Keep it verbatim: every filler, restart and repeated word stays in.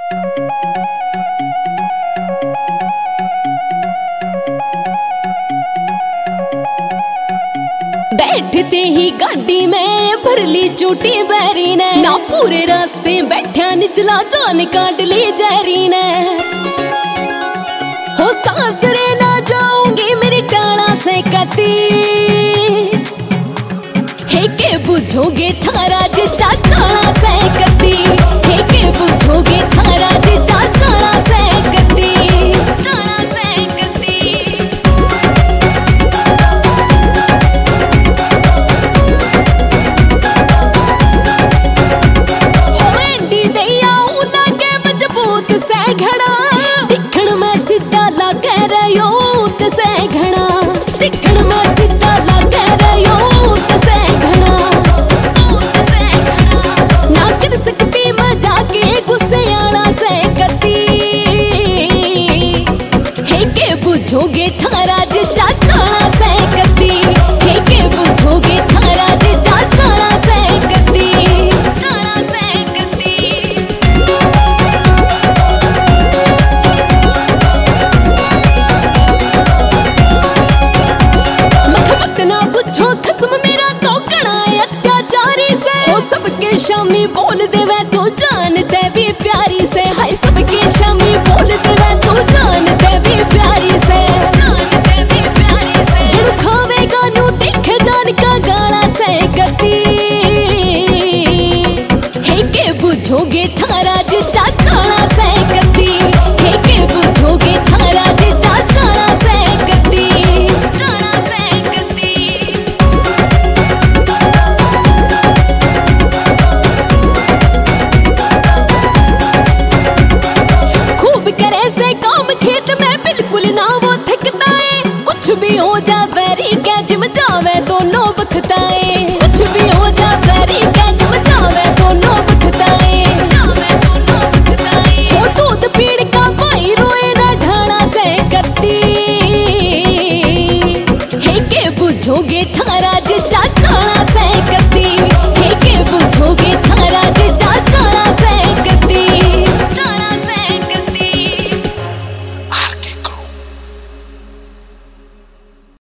बैठते ही गाड़ी में भर ली झूठी बैरी ने, ना पूरे रास्ते बैठा निचला जान काट ली जहरी ने। हो सासरे ना जाऊंगी मेरी टाला से कती, हे के बुझोगे थारा जिजा चाला से कती, हे के बुझोगे थारा जिजा चाला से कती, चाला से कती। हो एंडी दैया लगे मजबूत से घड़ा, दिखण में सीधा लगे रयूत से घड़ा, दिखण में सीधा लगे रयूत से घड़ा, से घड़ा। ना कर सकती मजाक गुस्से आला से करती, हे के बुझोगे थारा जिजा चाला से करती, हे के बुझोगे थारा जिजा चाला से करती, चाला से करती। ना बुझो खसम मेरा तो कड़ा अत्याचारी से, हो सबके शामी बोल देवे तू जान दे भी प्यारी से, हाय सबके शामी बोल देवे तू जान दे भी प्यारी से, जान दे भी प्यारी से। जड़ खावेगा नू देखे जान का गाला से गति, हे के बुझोगे थारा जिजा चाला से गति, हे के बुझोगे थारा जिजा चाला से गति, चाला से। करे से काम खेत में बिल्कुल ना वो थकता है, कुछ भी हो जा बैरी के जिम जावे दोनों बखताए।